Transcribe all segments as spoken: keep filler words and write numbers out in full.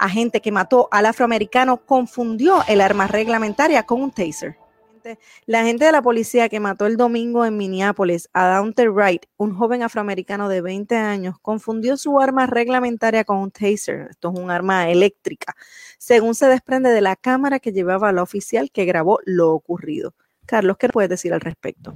agente que mató al afroamericano confundió el arma reglamentaria con un taser. La agente de la policía que mató el domingo en Minneapolis a Daunte Wright, un joven afroamericano de veinte años, confundió su arma reglamentaria con un taser. Esto es un arma eléctrica, según se desprende de la cámara que llevaba la oficial que grabó lo ocurrido. Carlos, ¿qué puedes decir al respecto?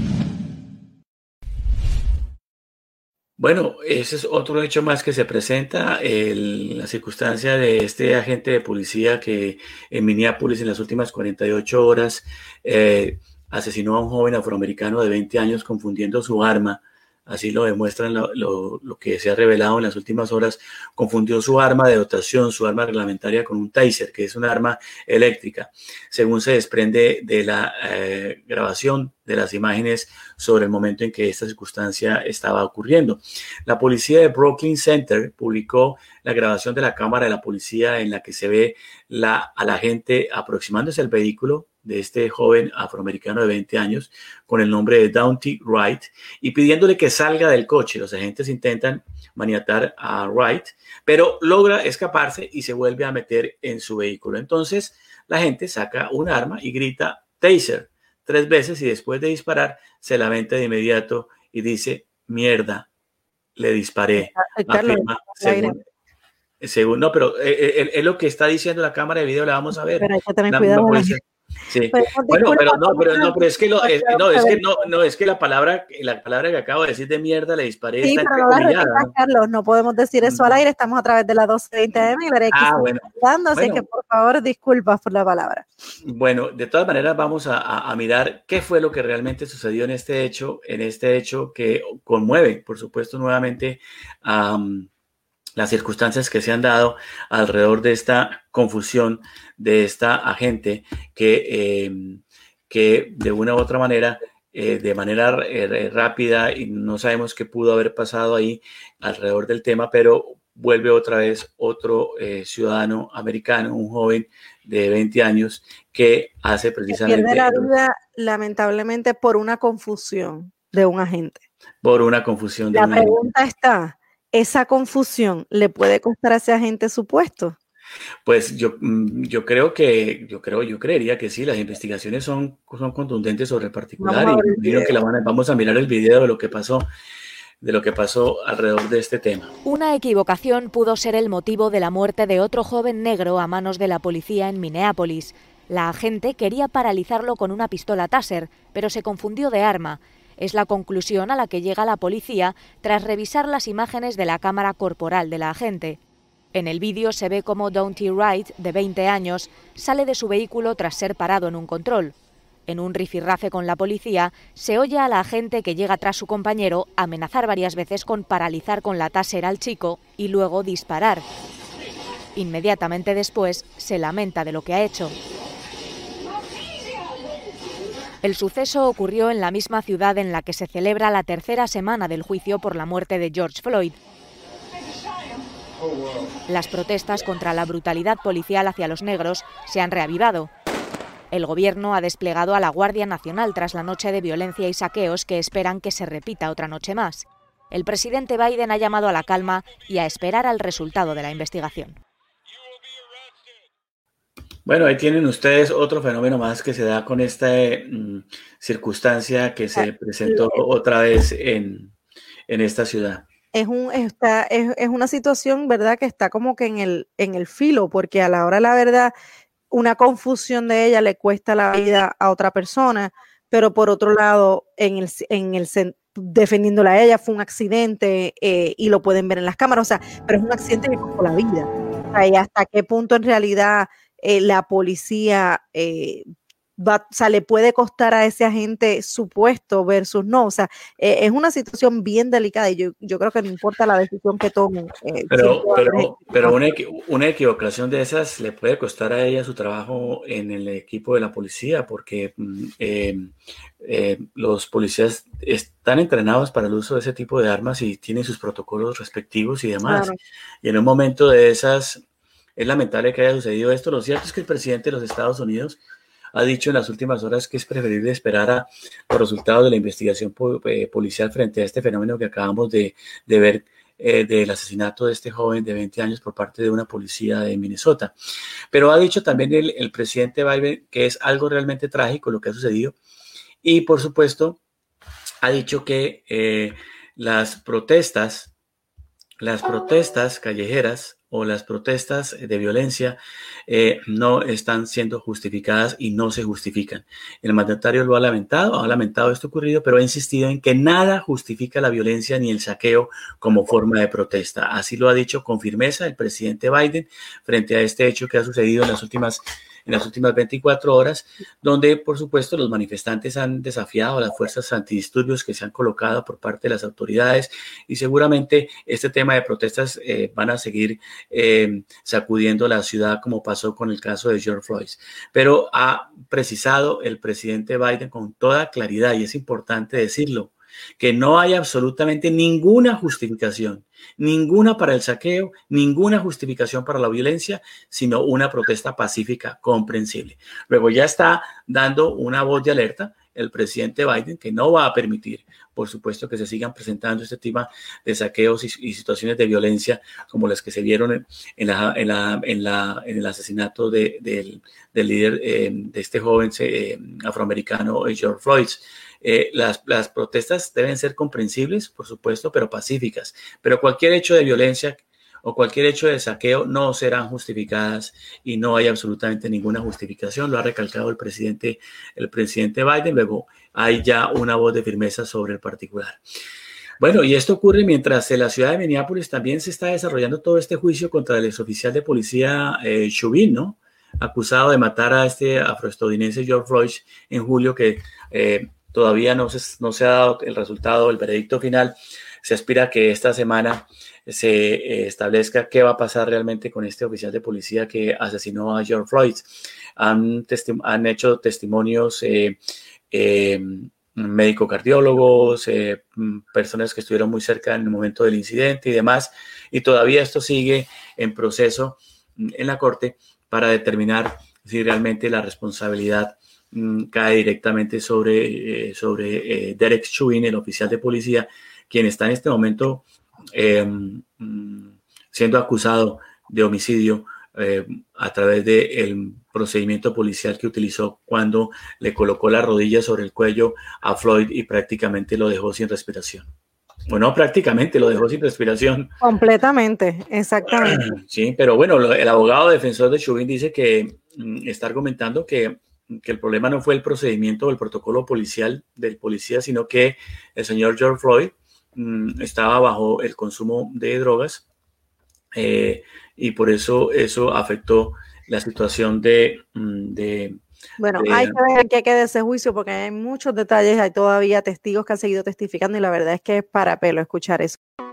Bueno, ese es otro hecho más que se presenta, el, la circunstancia de este agente de policía que en Minneapolis en las últimas cuarenta y ocho horas eh, asesinó a un joven afroamericano de veinte años confundiendo su arma. Así lo demuestran lo, lo, lo que se ha revelado en las últimas horas. Confundió su arma de dotación, su arma reglamentaria, con un taser, que es un arma eléctrica, según se desprende de la eh, grabación de las imágenes sobre el momento en que esta circunstancia estaba ocurriendo. La policía de Brooklyn Center publicó la grabación de la cámara de la policía en la que se ve la, a la gente aproximándose al vehículo de este joven afroamericano de veinte años con el nombre de Daunte Wright y pidiéndole que salga del coche. Los agentes intentan maniatar a Wright, pero logra escaparse y se vuelve a meter en su vehículo. Entonces la gente saca un arma y grita taser tres veces y después de disparar se lamenta de inmediato y dice mierda, le disparé. Afirma, según, según, no, pero es, es lo que está diciendo la cámara de video, la vamos a ver. Pero hay que tener la, cuidado. la policía, sí. Pero, bueno, pero no, pero no, pero es que lo, es, no, es que no, no, es que la palabra, la palabra que acabo de decir de mierda le disparé. Sí, está pero no la repitas, Carlos, no podemos decir eso al aire, estamos a través de la doce veinte A M y veré ah, bueno. Hablando, así bueno. que por favor disculpas por la palabra. Bueno, de todas maneras vamos a, a, a mirar qué fue lo que realmente sucedió en este hecho, en este hecho que conmueve, por supuesto, nuevamente um, las circunstancias que se han dado alrededor de esta confusión de esta agente que, eh, que de una u otra manera, eh, de manera eh, rápida, y no sabemos qué pudo haber pasado ahí alrededor del tema, pero vuelve otra vez otro eh, ciudadano americano, un joven de veinte años que hace precisamente... Pierde la vida lamentablemente por una confusión de un agente. Por una confusión de la un agente. La pregunta está, ¿esa confusión le puede costar a ese agente su puesto? Pues yo, yo creo que, yo creo, yo creería que sí, las investigaciones son, son contundentes sobre el particular y creo que la van a, vamos a mirar el video de lo que pasó. de lo que pasó alrededor de este tema. Una equivocación pudo ser el motivo de la muerte de otro joven negro a manos de la policía en Minneapolis. La agente quería paralizarlo con una pistola Taser, pero se confundió de arma. Es la conclusión a la que llega la policía tras revisar las imágenes de la cámara corporal de la agente. En el vídeo se ve cómo Daunte Wright, de veinte años, sale de su vehículo tras ser parado en un control. En un rifirrafe con la policía, se oye a la agente que llega tras su compañero amenazar varias veces con paralizar con la Taser al chico y luego disparar. Inmediatamente después, se lamenta de lo que ha hecho. El suceso ocurrió en la misma ciudad en la que se celebra la tercera semana del juicio por la muerte de George Floyd. Las protestas contra la brutalidad policial hacia los negros se han reavivado. El gobierno ha desplegado a la Guardia Nacional tras la noche de violencia y saqueos que esperan que se repita otra noche más. El presidente Biden ha llamado a la calma y a esperar al resultado de la investigación. Bueno, ahí tienen ustedes otro fenómeno más que se da con esta eh, circunstancia que se presentó otra vez en, en esta ciudad. Es, un, está, es, es una situación, ¿verdad?, que está como que en el, en el filo, porque a la hora de la verdad, una confusión de ella le cuesta la vida a otra persona, pero por otro lado, en el, en el defendiéndola a ella, fue un accidente eh, y lo pueden ver en las cámaras, o sea, pero es un accidente que costó la vida. O sea, y hasta qué punto en realidad eh, la policía eh, va, o sea, le puede costar a ese agente su puesto versus no, o sea, eh, es una situación bien delicada y yo, yo creo que no importa la decisión que tomen. Eh, pero pero, pero una, una equivocación de esas le puede costar a ella su trabajo en el equipo de la policía porque eh, eh, los policías están entrenados para el uso de ese tipo de armas y tienen sus protocolos respectivos y demás. Claro. Y en un momento de esas es lamentable que haya sucedido esto. Lo cierto es que el presidente de los Estados Unidos ha dicho en las últimas horas que es preferible esperar a los resultados de la investigación policial frente a este fenómeno que acabamos de, de ver eh, del asesinato de este joven de veinte años por parte de una policía de Minnesota. Pero ha dicho también el, el presidente Biden que es algo realmente trágico lo que ha sucedido y, por supuesto, ha dicho que eh, las protestas, las protestas callejeras o las protestas de violencia eh, no están siendo justificadas y no se justifican. El mandatario lo ha lamentado, ha lamentado esto ocurrido, pero ha insistido en que nada justifica la violencia ni el saqueo como forma de protesta. Así lo ha dicho con firmeza el presidente Biden frente a este hecho que ha sucedido en las últimas en las últimas veinticuatro horas, donde, por supuesto, los manifestantes han desafiado a las fuerzas antidisturbios que se han colocado por parte de las autoridades y seguramente este tema de protestas eh, van a seguir eh, sacudiendo la ciudad como pasó con el caso de George Floyd. Pero ha precisado el presidente Biden con toda claridad, y es importante decirlo, que no hay absolutamente ninguna justificación, ninguna para el saqueo, ninguna justificación para la violencia, sino una protesta pacífica comprensible. Luego ya está dando una voz de alerta el presidente Biden que no va a permitir, por supuesto, que se sigan presentando este tipo de saqueos y, y situaciones de violencia como las que se vieron en, en, la, en, la, en, la, en el asesinato de, de, del líder eh, de este joven eh, afroamericano, George Floyd. Eh, las, las protestas deben ser comprensibles, por supuesto, pero pacíficas. Pero cualquier hecho de violencia o cualquier hecho de saqueo no serán justificadas y no hay absolutamente ninguna justificación. Lo ha recalcado el presidente, el presidente Biden. Luego hay ya una voz de firmeza sobre el particular. Bueno, y esto ocurre mientras en la ciudad de Minneapolis también se está desarrollando todo este juicio contra el exoficial de policía eh, Chauvin, ¿no? Acusado de matar a este afroestadounidense George Floyd en julio, que eh, todavía no se, no se ha dado el resultado, el veredicto final. Se aspira a que esta semana se eh, establezca qué va a pasar realmente con este oficial de policía que asesinó a George Floyd. Han, testi- han hecho testimonios eh, eh, médico-cardiólogos, eh, personas que estuvieron muy cerca en el momento del incidente y demás, y todavía esto sigue en proceso en la corte para determinar si realmente la responsabilidad cae directamente sobre, eh, sobre eh, Derek Chauvin, el oficial de policía, quien está en este momento eh, siendo acusado de homicidio eh, a través del procedimiento policial que utilizó cuando le colocó la rodilla sobre el cuello a Floyd y prácticamente lo dejó sin respiración. Bueno, prácticamente lo dejó sin respiración. Completamente, exactamente. Sí, pero bueno, el abogado defensor de Chauvin dice que mm, está argumentando que que el problema no fue el procedimiento o el protocolo policial del policía, sino que el señor George Floyd mmm, estaba bajo el consumo de drogas eh, y por eso eso afectó la situación de... de bueno, de, hay que ver qué queda de ese juicio porque hay muchos detalles, hay todavía testigos que han seguido testificando y la verdad es que es para pelo escuchar eso.